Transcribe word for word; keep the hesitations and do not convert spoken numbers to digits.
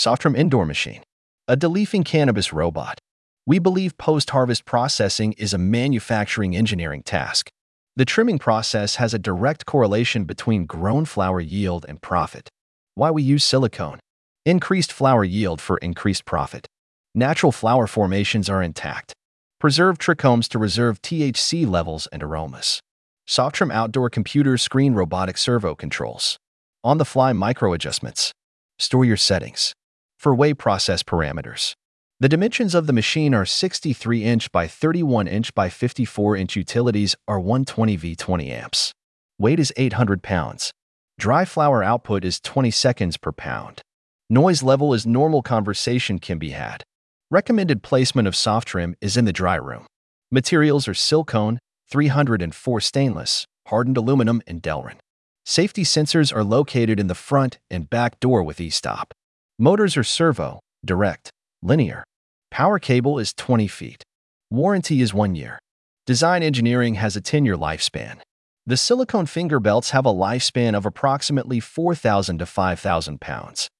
Softrim Indoor Machine, a deleafing cannabis robot. We believe post-harvest processing is a manufacturing engineering task. The trimming process has a direct correlation between grown flower yield and profit. Why we use silicone? Increased flower yield for increased profit. Natural flower formations are intact. Preserve trichomes to reserve T H C levels and aromas. Softrim Outdoor Computer Screen Robotic Servo Controls. On-the-fly micro-adjustments. Store your settings. For whey process parameters. The dimensions of the machine are sixty-three inch by thirty-one inch by fifty-four inch. Utilities are one hundred twenty volts twenty amps. Weight is eight hundred pounds. Dry flower output is twenty seconds per pound. Noise level is normal. Conversation can be had. Recommended placement of Softrim is in the dry room. Materials are silicone, three hundred four stainless, hardened aluminum, and Delrin. Safety sensors are located in the front and back door with e-stop. Motors are servo, direct, linear. Power cable is twenty feet. Warranty is one year. Design engineering has a ten year lifespan. The silicone finger belts have a lifespan of approximately four thousand to five thousand pounds.